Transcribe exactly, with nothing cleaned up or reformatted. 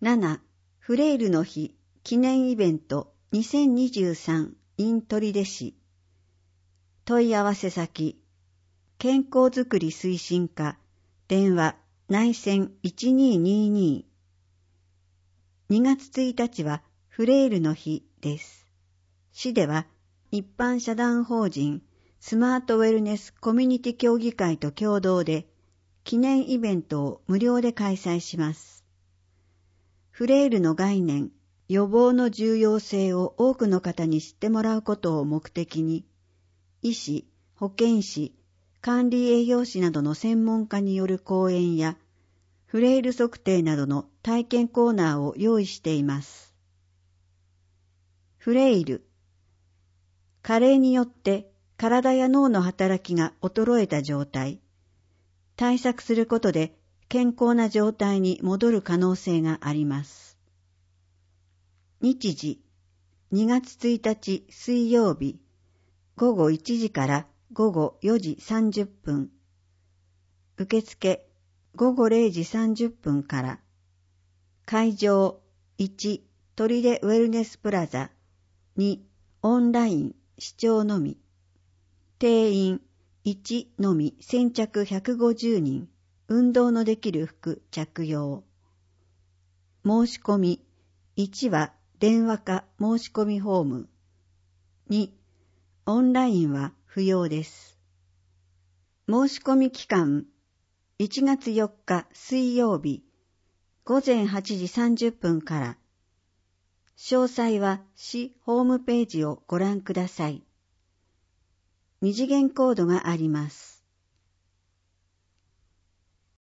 なな. フレイルの日記念イベントにせんにじゅうさん in 取手市。問い合わせ先、健康づくり推進課、電話内線いちにーにーにー。にがつついたちはフレイルの日です。市では一般社団法人スマートウェルネスコミュニティ協議会と共同で記念イベントを無料で開催します。フレイルの概念、予防の重要性を多くの方に知ってもらうことを目的に、医師、保健師、管理栄養士などの専門家による講演や、フレイル測定などの体験コーナーを用意しています。フレイル。加齢によって体や脳の働きが衰えた状態。対策することで健康な状態に戻る可能性があります。日時、にがつついたち水曜日、ごごいちじからごごよじさんじゅっぷん。受付、ごごれいじさんじゅっぷんから。会場、いち、取手ウェルネスプラザ。に、オンライン、視聴のみ。定員、いちのみ先着ひゃくごじゅうにん。運動のできる服着用。申し込み、いちは電話か申し込みフォーム。に、オンラインは不要です。申し込み期間、いちがつよっか水曜日、ごぜんはちじさんじゅっぷんから。詳細は市ホームページをご覧ください。二次元コードがあります。